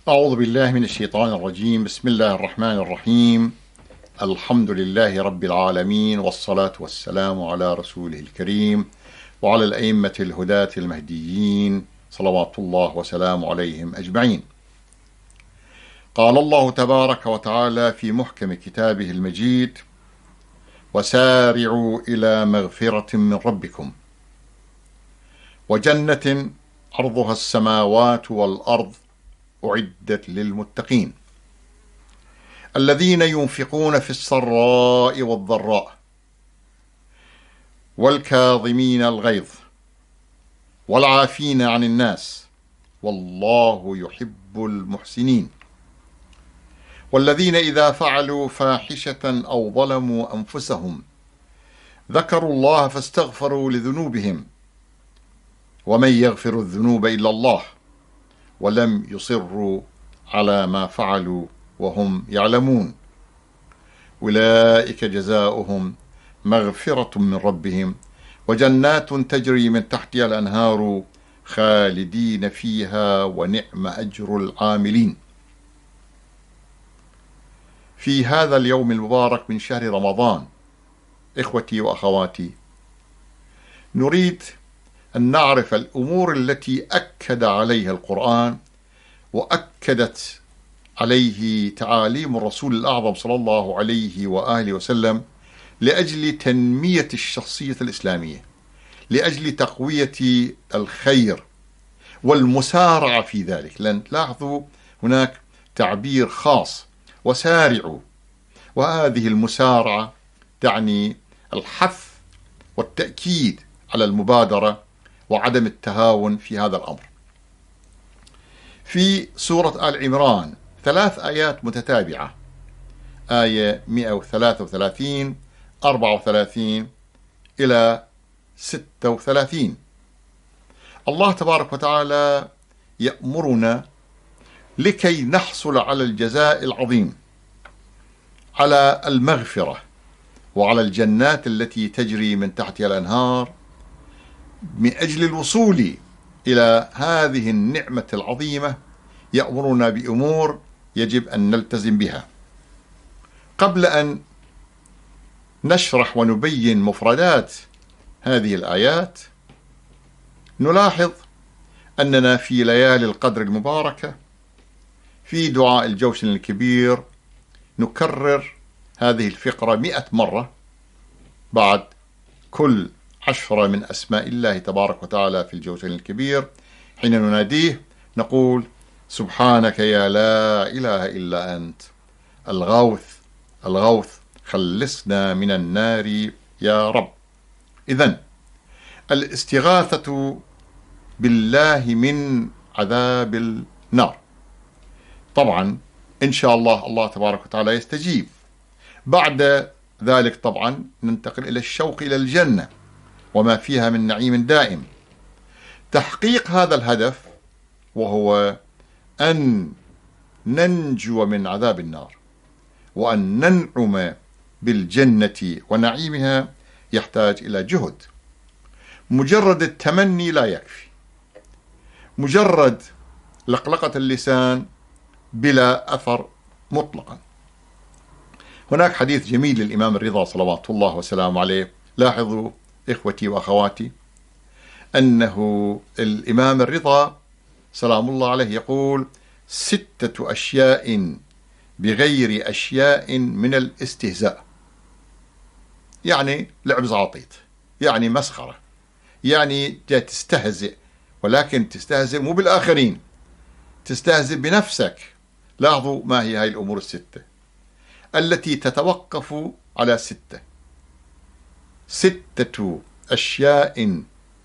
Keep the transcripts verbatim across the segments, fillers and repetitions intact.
أعوذ بالله من الشيطان الرجيم. بسم الله الرحمن الرحيم. الحمد لله رب العالمين، والصلاة والسلام على رسوله الكريم وعلى الأئمة الهداة المهديين صلوات الله وسلامه عليهم أجمعين. قال الله تبارك وتعالى في محكم كتابه المجيد: وسارعوا إلى مغفرة من ربكم وجنة عرضها السماوات والأرض أعدت للمتقين الذين ينفقون في السراء والضراء والكاظمين الغيظ والعافين عن الناس والله يحب المحسنين والذين إذا فعلوا فاحشة أو ظلموا أنفسهم ذكروا الله فاستغفروا لذنوبهم ومن يغفر الذنوب إلا الله ولم يصروا على ما فعلوا وهم يعلمون أولئك جزاؤهم مغفرة من ربهم وجنات تجري من تحتها الأنهار خالدين فيها ونعم أجر العاملين. في هذا اليوم المبارك من شهر رمضان، إخوتي وأخواتي، نريد أن نعرف الأمور التي أكد عليها القرآن وأكدت عليه تعاليم الرسول الأعظم صلى الله عليه وآله وسلم لأجل تنمية الشخصية الإسلامية، لأجل تقوية الخير والمسارعة في ذلك. لأن تلاحظوا هناك تعبير خاص: وسارعوا، وهذه المسارعة تعني الحث والتأكيد على المبادرة وعدم التهاون في هذا الأمر. في سورة آل عمران ثلاث آيات متتابعة، آية مئة وثلاثة وثلاثين، أربعة وثلاثين إلى ستة وثلاثين، الله تبارك وتعالى يأمرنا لكي نحصل على الجزاء العظيم، على المغفرة وعلى الجنات التي تجري من تحتها الأنهار، من أجل الوصول إلى هذه النعمة العظيمة يأمرنا بأمور يجب أن نلتزم بها. قبل أن نشرح ونبين مفردات هذه الآيات، نلاحظ أننا في ليالي القدر المباركة في دعاء الجوشن الكبير نكرر هذه الفقرة مئة مرة بعد كل عشرة من أسماء الله تبارك وتعالى في الجوشن الكبير. حين نناديه نقول: سبحانك يا لا إله إلا أنت، الغوث الغوث، خلصنا من النار يا رب. إذن الاستغاثة بالله من عذاب النار، طبعا إن شاء الله الله تبارك وتعالى يستجيب. بعد ذلك طبعا ننتقل إلى الشوق إلى الجنة وما فيها من نعيم دائم. تحقيق هذا الهدف، وهو أن ننجو من عذاب النار وأن ننعم بالجنة ونعيمها، يحتاج إلى جهد. مجرد التمني لا يكفي، مجرد لقلقة اللسان بلا أثر مطلقا. هناك حديث جميل للإمام الرضا صلوات الله وسلامه عليه، لاحظوا إخوتي وأخواتي أنه الإمام الرضا سلام الله عليه يقول: ستة أشياء بغير أشياء من الاستهزاء، يعني لعب زعاطيط، يعني مسخرة، يعني جاي تستهزئ، ولكن تستهزئ مو بالآخرين، تستهزئ بنفسك. لاحظوا ما هي هاي الأمور الستة التي تتوقف على ستة ستة أشياء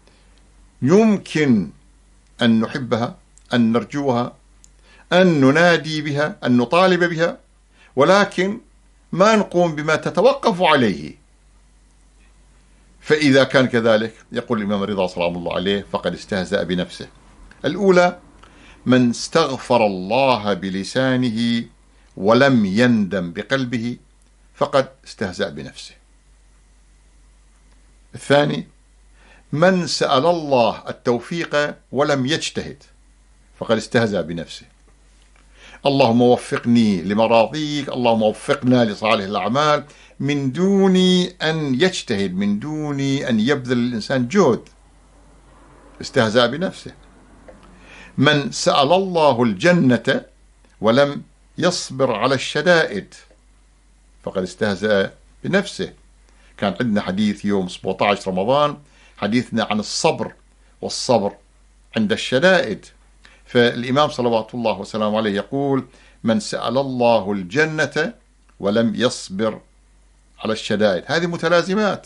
يمكن أن نحبها، أن نرجوها، أن ننادي بها، أن نطالب بها، ولكن ما نقوم بما تتوقف عليه. فإذا كان كذلك يقول الإمام الرضا سلام الله عليه فقد استهزأ بنفسه. الأولى: من استغفر الله بلسانه ولم يندم بقلبه فقد استهزأ بنفسه. الثاني: من سأل الله التوفيق ولم يجتهد فقد استهزأ بنفسه. اللهم وفقني لمراضيك، اللهم وفقنا لصالح الأعمال، من دون أن يجتهد، من دون أن يبذل الإنسان جهد. استهزأ بنفسه. من سأل الله الجنة ولم يصبر على الشدائد فقد استهزأ بنفسه. كان عندنا حديث يوم سبعة عشر رمضان، حديثنا عن الصبر، والصبر عند الشدائد. فالإمام صلوات الله وسلامه عليه يقول: من سأل الله الجنة ولم يصبر على الشدائد. هذه متلازمات.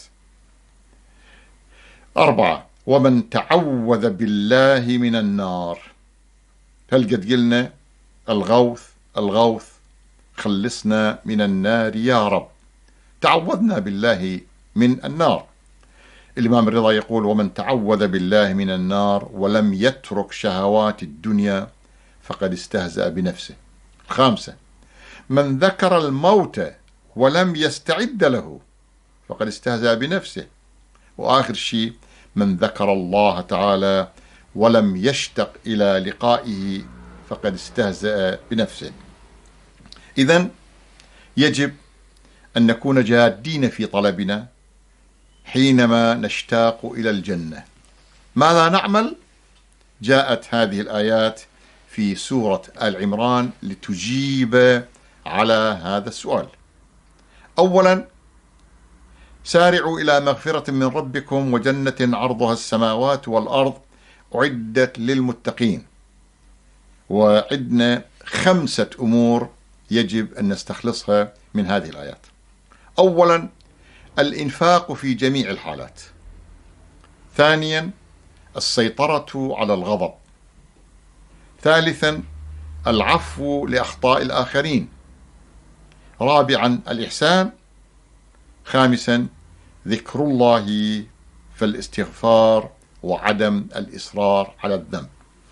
أربعة: ومن تعوذ بالله من النار. هل قد قلنا الغوث الغوث خلصنا من النار يا رب، تعوذنا بالله من النار. الإمام الرضا يقول: ومن تعوذ بالله من النار ولم يترك شهوات الدنيا فقد استهزأ بنفسه. خامسة: من ذكر الموت ولم يستعد له فقد استهزأ بنفسه. وآخر شيء: من ذكر الله تعالى ولم يشتق إلى لقائه فقد استهزأ بنفسه. إذن يجب أن نكون جادين في طلبنا حينما نشتاق إلى الجنة. ماذا نعمل؟ جاءت هذه الآيات في سورة آل عمران لتجيب على هذا السؤال. أولا: سارعوا إلى مغفرة من ربكم وجنة عرضها السماوات والأرض أعدت للمتقين. وعندنا خمسة أمور يجب أن نستخلصها من هذه الآيات. أولا: الإنفاق في جميع الحالات. ثانيا: السيطرة على الغضب. ثالثا: العفو لأخطاء الآخرين. رابعا: الإحسان. خامسا: ذكر الله فالاستغفار وعدم الإصرار على الذنب.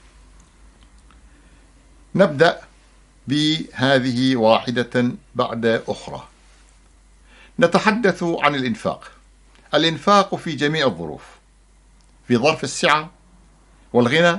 نبدأ بهذه واحدة بعد أخرى. نتحدث عن الإنفاق. الإنفاق في جميع الظروف، في ظرف السعة والغنى،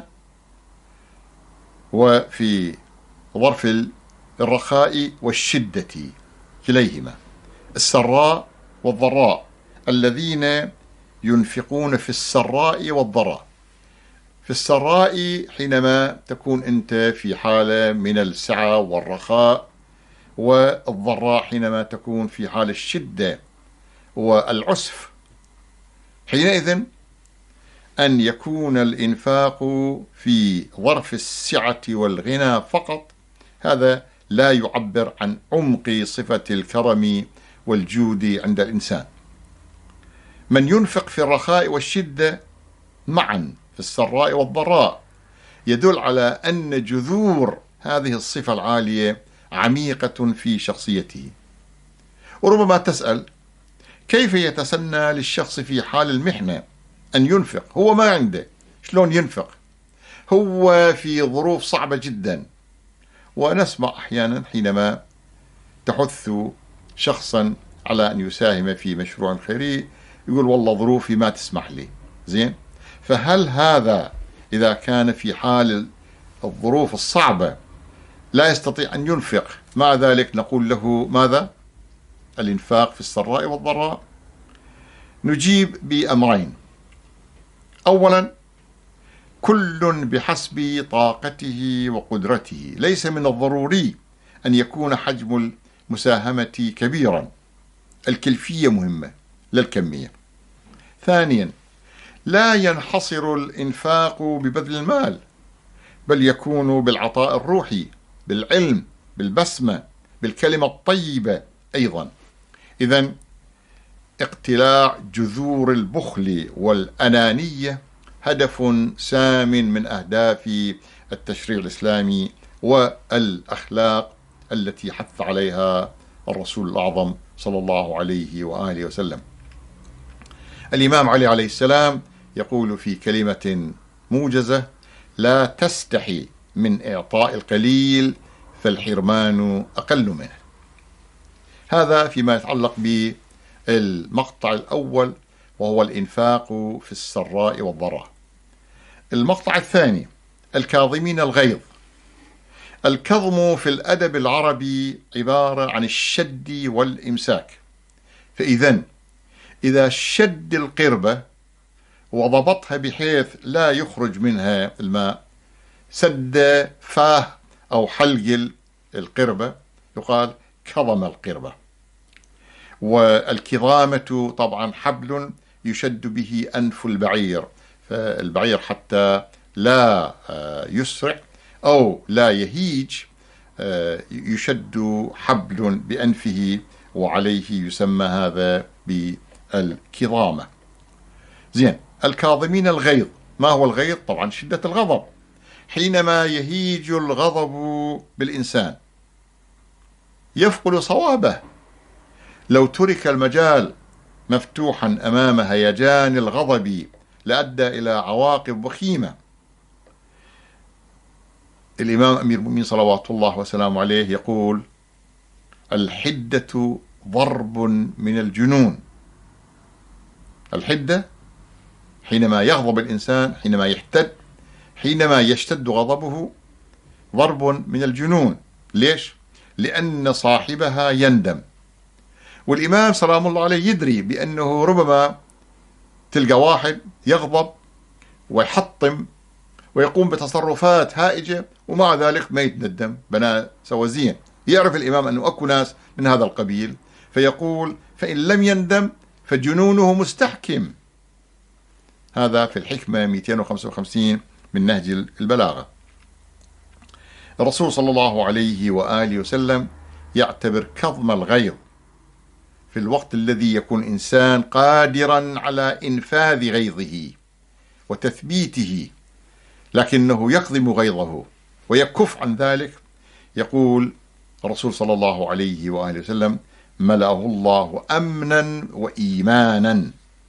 وفي ظرف الرخاء والشدة كليهما، السراء والضراء. الذين ينفقون في السراء والضراء. في السراء حينما تكون أنت في حالة من السعة والرخاء، والضراء حينما تكون في حال الشدة والعسف. حينئذ أن يكون الإنفاق في ظرف السعة والغنى فقط، هذا لا يعبر عن عمق صفة الكرم والجود عند الإنسان. من ينفق في الرخاء والشدة معا، في السراء والضراء، يدل على أن جذور هذه الصفة العالية عميقة في شخصيته. وربما تسأل: كيف يتسنى للشخص في حال المحنة أن ينفق؟ هو ما عنده، شلون ينفق؟ هو في ظروف صعبة جدا. ونسمع أحيانا حينما تحث شخصا على أن يساهم في مشروع خيري يقول: والله ظروفي ما تسمح لي. زين، فهل هذا إذا كان في حال الظروف الصعبة لا يستطيع أن ينفق، مع ذلك نقول له ماذا؟ الإنفاق في السراء والضراء. نجيب بأمرين. أولا: كل بحسب طاقته وقدرته. ليس من الضروري أن يكون حجم المساهمة كبيرا، الكيفية مهمة لا الكمية. ثانيا: لا ينحصر الإنفاق ببذل المال، بل يكون بالعطاء الروحي، بالعلم، بالبسمة، بالكلمة الطيبة أيضا. إذن اقتلاع جذور البخل والأنانية هدف سام من أهداف التشريع الإسلامي والأخلاق التي حث عليها الرسول الأعظم صلى الله عليه وآله وسلم. الإمام علي عليه السلام يقول في كلمة موجزة: لا تستحي من إعطاء القليل فالحرمان أقل منه. هذا فيما يتعلق بالمقطع الأول، وهو الإنفاق في السراء والضراء. المقطع الثاني: الكاظمين الغيظ. الكظم في الأدب العربي عبارة عن الشد والإمساك. فإذن إذا شد القربة وضبطها بحيث لا يخرج منها الماء، سد فاه أو حلق القربة، يقال كظم القربة. والكظامة طبعا حبل يشد به أنف البعير، فالبعير حتى لا يسرع أو لا يهيج يشد حبل بأنفه، وعليه يسمى هذا بالكظامة. زين، الكاظمين الغيظ. ما هو الغيظ؟ طبعا شدة الغضب، حينما يهيج الغضب بالإنسان يفقد صوابه. لو ترك المجال مفتوحا أمام هيجان الغضب لأدى إلى عواقب وخيمة. الإمام أمير المؤمنين صلوات الله وسلامه عليه يقول: الحدة ضرب من الجنون. الحدة حينما يغضب الإنسان، حينما يحتد، حينما يشتد غضبه، ضرب من الجنون. ليش؟ لأن صاحبها يندم. والإمام سلام الله عليه يدري بأنه ربما تلقى واحد يغضب ويحطم ويقوم بتصرفات هائجة ومع ذلك ما يتندم، بنا سوى زين. يعرف الإمام أنه أكو ناس من هذا القبيل، فيقول: فإن لم يندم فجنونه مستحكم. هذا في الحكمة مئتين وخمسة وخمسين من نهج البلاغة. الرسول صلى الله عليه وآله وسلم يعتبر كظم الغيظ في الوقت الذي يكون إنسان قادرا على إنفاذ غيظه وتثبيته، لكنه يكظم غيظه ويكف عن ذلك. يقول الرسول صلى الله عليه وآله وسلم: ملأه الله أمنا وإيمانا.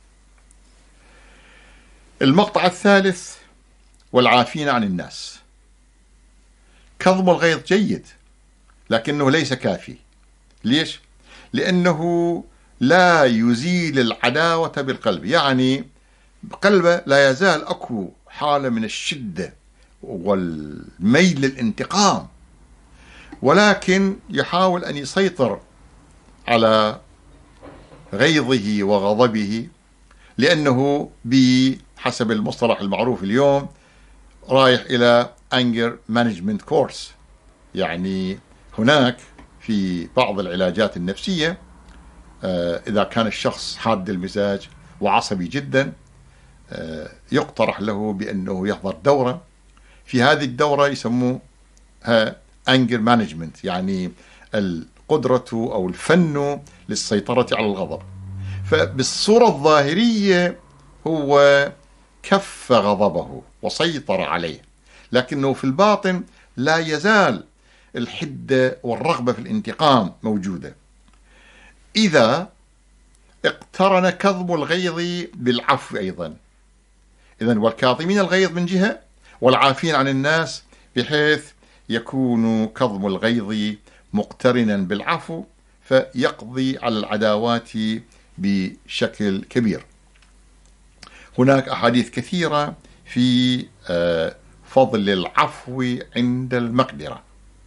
المقطع الثالث: والعافين عن الناس. كظم الغيظ جيد لكنه ليس كافي. ليش؟ لأنه لا يزيل العداوة بالقلب، يعني قلبه لا يزال أكو حالة من الشدة والميل للانتقام، ولكن يحاول أن يسيطر على غيظه وغضبه، لأنه بحسب المصطلح المعروف اليوم رايح إلى anger management course. يعني هناك في بعض العلاجات النفسية إذا كان الشخص حاد المزاج وعصبي جدا، يقترح له بأنه يحضر دورة. في هذه الدورة يسموها anger management، يعني القدرة أو الفن للسيطرة على الغضب. فبالصورة الظاهرية هو كف غضبه وسيطر عليه، لكنه في الباطن لا يزال الحدة والرغبة في الانتقام موجودة. إذا اقترن كظم الغيظ بالعفو أيضا، إذن والكاظمين الغيظ من جهة، والعافين عن الناس، بحيث يكون كظم الغيظ مقترنا بالعفو فيقضي على العداوات بشكل كبير. هناك أحاديث كثيرة في فضل العفو عند المقدرة.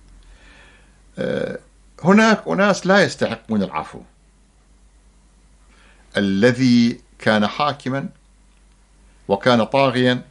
هناك أناس لا يستحقون العفو. الذي كان حاكما وكان طاغيا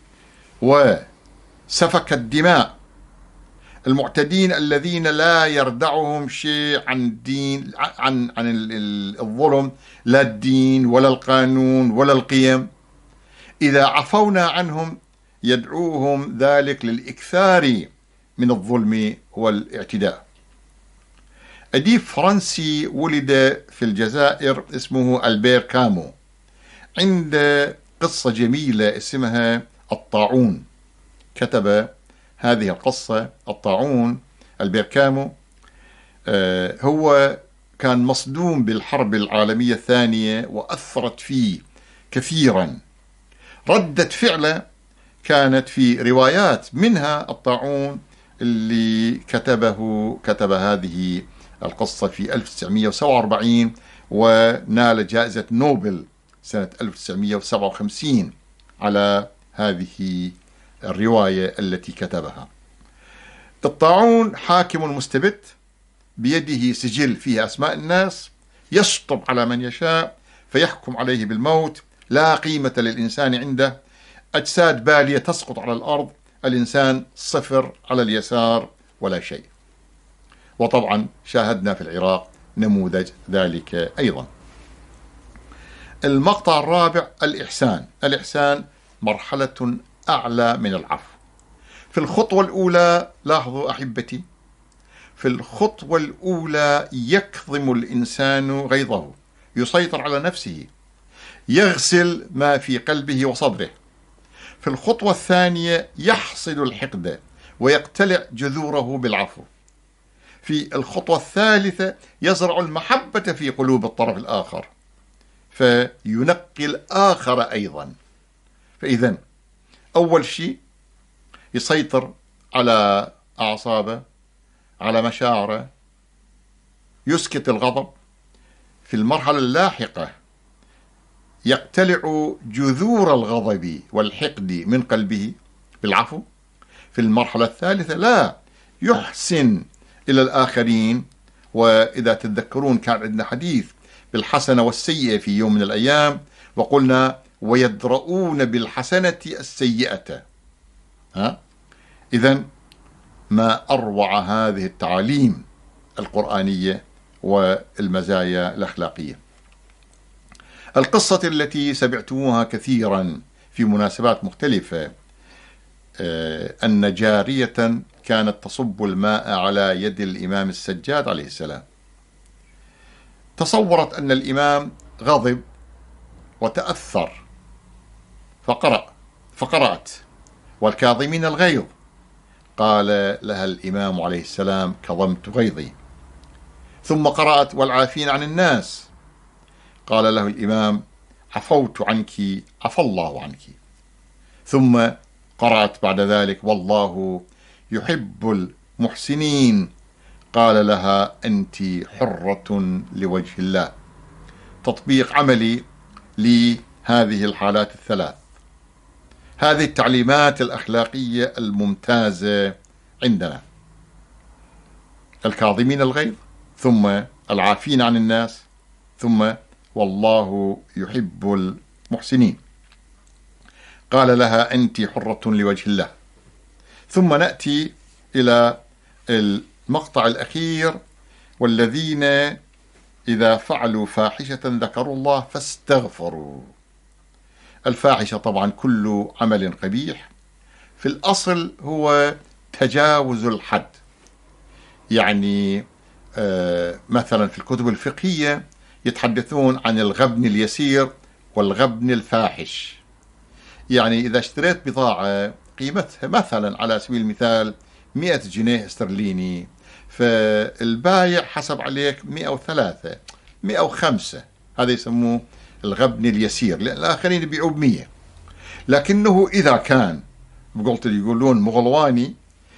وسفك الدماء، المعتدين الذين لا يردعهم شيء عن الدين، عن عن الظلم، لا الدين ولا القانون ولا القيم، إذا عفونا عنهم يدعوهم ذلك للإكثار من الظلم والاعتداء. أديب فرنسي ولد في الجزائر اسمه ألبير كامو، عند قصة جميلة اسمها الطاعون. كتب هذه القصة الطاعون ألبير كامو. آه هو كان مصدوم بالحرب العالمية الثانية وأثرت فيه كثيرا. ردة فعله كانت في روايات، منها الطاعون اللي كتبه كتب هذه القصة في ألف وتسعمئة وسبعة وأربعين، ونال جائزة نوبل سنة ألف وتسعمئة وسبعة وخمسين على هذه الرواية التي كتبها. الطاعون حاكم مستبد بيده سجل فيه أسماء الناس، يشطب على من يشاء فيحكم عليه بالموت، لا قيمة للإنسان عنده، أجساد بالية تسقط على الأرض، الإنسان صفر على اليسار ولا شيء. وطبعا شاهدنا في العراق نموذج ذلك أيضا. المقطع الرابع الإحسان. الإحسان مرحلة أعلى من العفو. في الخطوة الأولى لاحظوا أحبتي، في الخطوة الأولى يكظم الإنسان غيظه، يسيطر على نفسه، يغسل ما في قلبه وصدره. في الخطوة الثانية يحصد الحقد ويقتلع جذوره بالعفو. في الخطوة الثالثة يزرع المحبة في قلوب الطرف الآخر فينقي الآخر أيضا. فإذا أول شيء يسيطر على أعصابه، على مشاعره، يسكت الغضب. في المرحلة اللاحقة يقتلع جذور الغضب والحقد من قلبه بالعفو. في المرحلة الثالثة لا، يحسن إلى الآخرين. وإذا تتذكرون كان عندنا حديث بالحسنة والسيئة في يوم من الأيام، وقلنا ويدرؤون بالحسنة السيئة. ها؟ إذن ما أروع هذه التعاليم القرآنية والمزايا الأخلاقية. القصة التي سمعتموها كثيرا في مناسبات مختلفة، أن جارية كانت تصب الماء على يد الإمام السجاد عليه السلام، تصورت أن الإمام غضب وتأثر فقرأ فقرأت والكاظمين الغيظ. قال لها الإمام عليه السلام كظمت غيظي. ثم قرأت والعافين عن الناس. قال له الإمام عفوت عنك عفى الله عنك. ثم قرأت بعد ذلك والله يحب المحسنين. قال لها أنت حرة لوجه الله. تطبيق عملي لهذه الحالات الثلاث. هذه التعليمات الأخلاقية الممتازة عندنا: الكاظمين الغيظ، ثم العافين عن الناس، ثم والله يحب المحسنين. قال لها أنت حرة لوجه الله. ثم نأتي إلى المقطع الأخير: والذين إذا فعلوا فاحشة ذكروا الله فاستغفروا. الفاحشة طبعا كل عمل قبيح، في الأصل هو تجاوز الحد. يعني آه مثلا في الكتب الفقهية يتحدثون عن الغبن اليسير والغبن الفاحش. يعني إذا اشتريت بضاعة قيمتها مثلا على سبيل المثال مئة جنيه استرليني، فالبايع حسب عليك مئة وثلاثة مئة وخمسة، هذا يسموه الغبن اليسير، لأن الآخرين يبيعوا بمية. لكنه إذا كان قلت لي يقولون مغلواني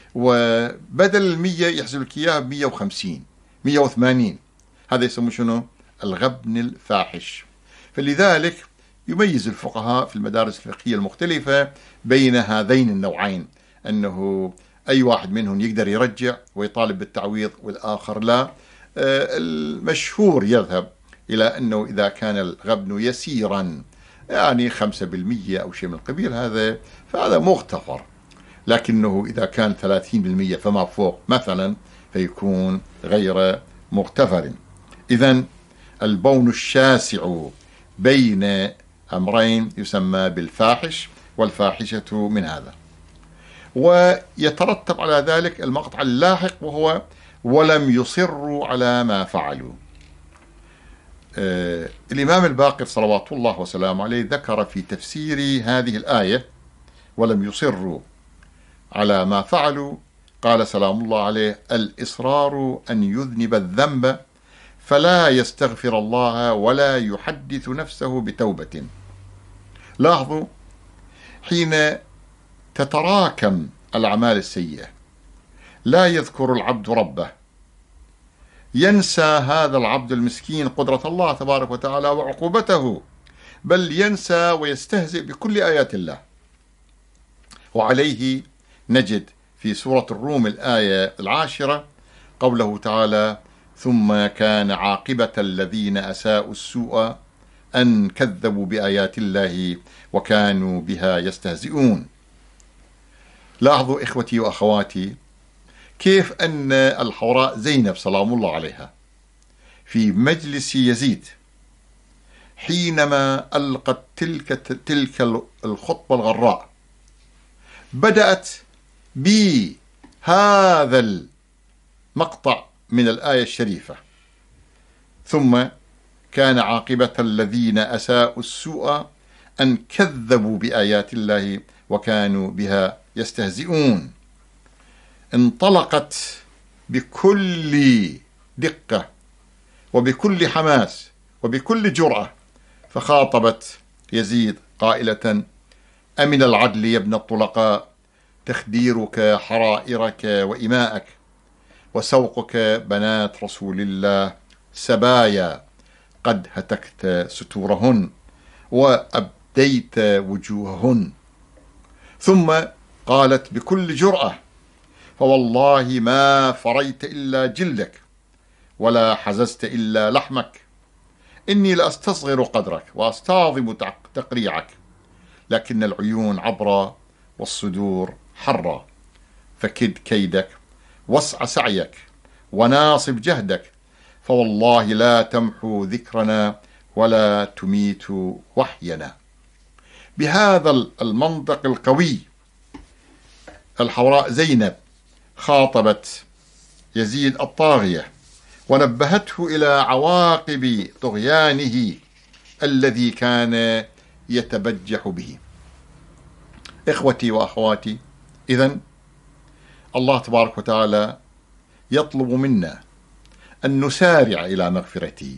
وبدل المية يحسب لك إياه بمية وخمسين مئة وثمانين، هذا يسموه شنو؟ الغبن الفاحش. فلذلك يميز الفقهاء في المدارس الفقهية المختلفة بين هذين النوعين، أنه أي واحد منهم يقدر يرجع ويطالب بالتعويض والآخر لا. المشهور يذهب إلى أنه إذا كان الغبن يسيرا يعني خمسة بالمئة أو شيء من القبيل هذا فهذا مغتفر، لكنه إذا كان ثلاثين بالمئة فما فوق مثلا فيكون غير مغتفر. إذن البون الشاسع بين أمرين يسمى بالفاحش والفاحشة من هذا. ويترتب على ذلك المقطع اللاحق وهو ولم يصروا على ما فعلوا. آه الإمام الباقر صلوات الله وسلامه عليه ذكر في تفسير هذه الآية ولم يصروا على ما فعلوا، قال سلام الله عليه: الإصرار أن يذنب الذنب فلا يستغفر الله ولا يحدث نفسه بتوبة. لاحظوا، حين تتراكم الأعمال السيئة لا يذكر العبد ربه، ينسى هذا العبد المسكين قدرة الله تبارك وتعالى وعقوبته، بل ينسى ويستهزئ بكل آيات الله. وعليه نجد في سورة الروم الآية العاشرة قوله تعالى: ثم كان عاقبة الذين أساءوا السوء أن كذبوا بآيات الله وكانوا بها يستهزئون. لاحظوا إخوتي وأخواتي كيف أن الحوراء زينب سلام الله عليها في مجلس يزيد حينما ألقت تلك تلك الخطبة الغراء بدأت بهذا المقطع من الآية الشريفة: ثم كان عاقبة الذين أساءوا السوء أن كذبوا بآيات الله وكانوا بها يستهزئون. انطلقت بكل دقة وبكل حماس وبكل جرأة فخاطبت يزيد قائلة: أمن العدل يا ابن الطلقاء تخديرك حرائرك وإماءك وسوقك بنات رسول الله سبايا قد هتكت ستورهن وأبديت وجوههن. ثم قالت بكل جرأة: فوالله ما فريت إلا جلدك ولا حززت إلا لحمك، إني لأستصغر قدرك وأستعظم تقريعك، لكن العيون عبرة والصدور حرة، فكد كيدك واسع سعيك وناصب جهدك، فوالله لا تمحو ذكرنا ولا تميت وحينا. بهذا المنطق القوي الحوراء زينب خاطبت يزيد الطاغية ونبهته إلى عواقب طغيانه الذي كان يتبجح به. إخوتي وأخواتي، إذن الله تبارك وتعالى يطلب منا أن نسارع إلى مغفرته،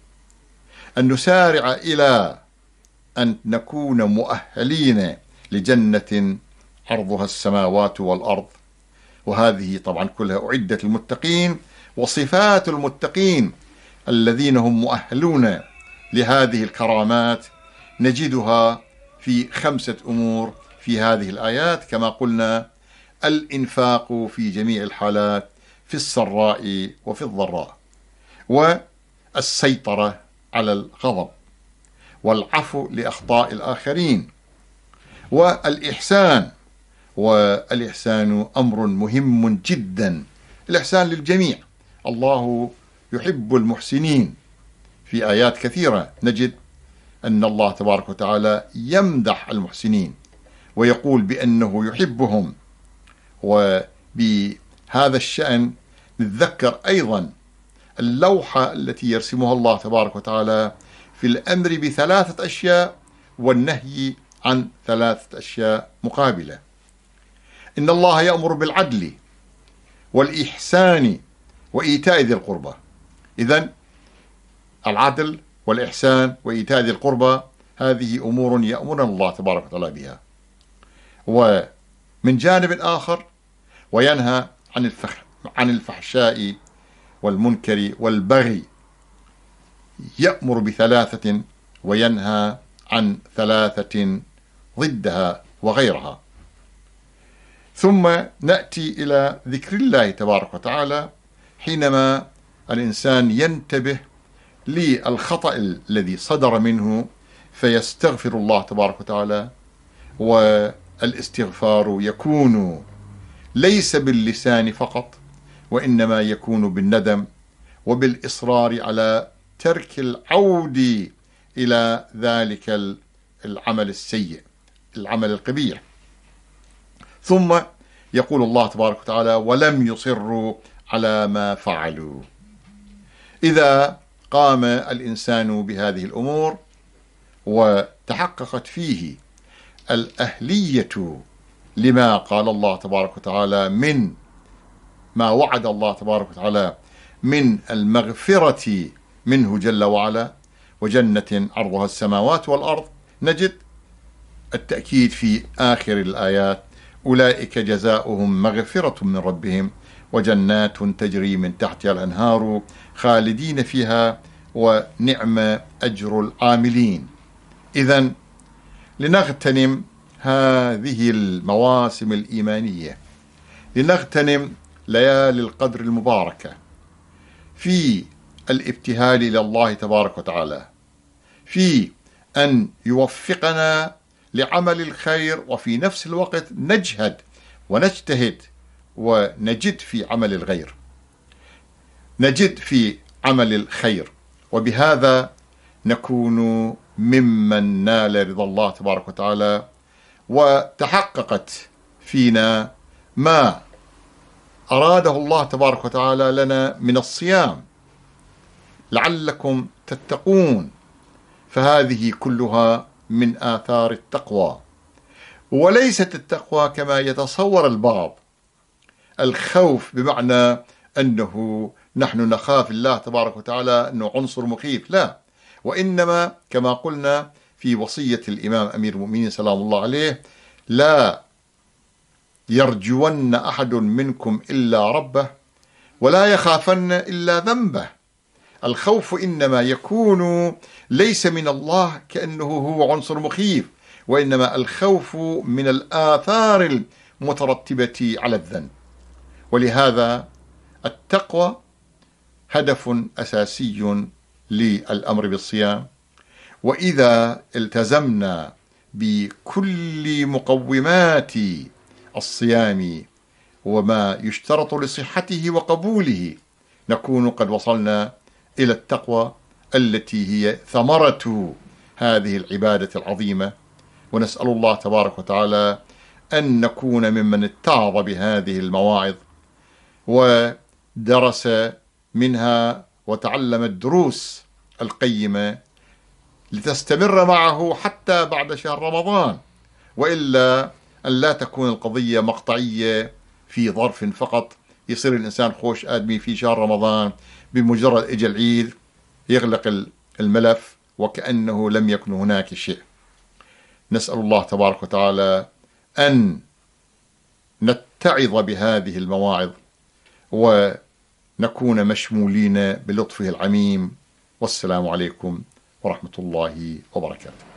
أن نسارع إلى أن نكون مؤهلين لجنة عرضها السماوات والأرض، وهذه طبعا كلها أعدت للمتقين، وصفات المتقين الذين هم مؤهلون لهذه الكرامات نجدها في خمسة أمور في هذه الآيات كما قلنا: الإنفاق في جميع الحالات في السراء وفي الضراء، والسيطرة على الغضب، والعفو لأخطاء الآخرين، والإحسان. والإحسان أمر مهم جدا، الإحسان للجميع، الله يحب المحسنين. في آيات كثيرة نجد أن الله تبارك وتعالى يمدح المحسنين ويقول بأنه يحبهم. وبهذا الشأن نتذكر أيضا اللوحة التي يرسمها الله تبارك وتعالى في الأمر بثلاثة أشياء والنهي عن ثلاثة أشياء مقابلة. إن الله يأمر بالعدل والإحسان وإيتاء ذي القربى. إذن العدل والإحسان وإيتاء ذي القربى هذه أمور يأمرنا الله تبارك وتعالى بها. ومن جانب آخر وينهى عن الفخ عن الفحشاء والمنكر والبغي، يأمر بثلاثة وينهى عن ثلاثة ضدها وغيرها. ثم نأتي إلى ذكر الله تبارك وتعالى حينما الإنسان ينتبه للخطأ الذي صدر منه فيستغفر الله تبارك وتعالى. والاستغفار يكون ليس باللسان فقط، وإنما يكون بالندم وبالإصرار على ترك العود إلى ذلك العمل السيء، العمل القبيح. ثم يقول الله تبارك وتعالى: ولم يصروا على ما فعلوا. إذا قام الإنسان بهذه الأمور وتحققت فيه الأهلية لما قال الله تبارك وتعالى من ما وعد الله تبارك وتعالى من المغفرة منه جل وعلا وجنة عرضها السماوات والأرض، نجد التأكيد في آخر الآيات: أولئك جزاؤهم مغفرة من ربهم وجنات تجري من تحتها الأنهار خالدين فيها ونعم أجر العاملين. إذن لنغتنم هذه المواسم الإيمانية لنغتنم ليالي القدر المباركة في الابتهال إلى الله تبارك وتعالى، في أن يوفقنا لعمل الخير، وفي نفس الوقت نجهد ونجتهد ونجد في عمل الغير، نجد في عمل الخير، وبهذا نكون ممن نال رضا الله تبارك وتعالى، وتحققت فينا ما أراده الله تبارك وتعالى لنا من الصيام لعلكم تتقون، فهذه كلها من آثار التقوى. وليست التقوى كما يتصور البعض الخوف بمعنى أنه نحن نخاف الله تبارك وتعالى أنه عنصر مخيف، لا، وإنما كما قلنا في وصية الإمام أمير المؤمنين سلام الله عليه: لا يرجون أحد منكم إلا ربه ولا يخافن إلا ذنبه. الخوف إنما يكون ليس من الله كأنه هو عنصر مخيف، وإنما الخوف من الآثار المترتبة على الذنب. ولهذا التقوى هدف أساسي للأمر بالصيام، وإذا التزمنا بكل مقومات الصيام وما يشترط لصحته وقبوله نكون قد وصلنا إلى التقوى التي هي ثمرة هذه العبادة العظيمة. ونسأل الله تبارك وتعالى أن نكون ممن اتعظ بهذه المواعظ ودرس منها وتعلم الدروس القيمة لتستمر معه حتى بعد شهر رمضان، وإلا أن لا تكون القضية مقطعية في ظرف فقط، يصير الإنسان خوش آدمي في شهر رمضان بمجرد إجا العيد يغلق الملف وكأنه لم يكن هناك شيء. نسأل الله تبارك وتعالى أن نتعظ بهذه المواعظ ونكون مشمولين بلطفه العميم. والسلام عليكم ورحمة الله وبركاته.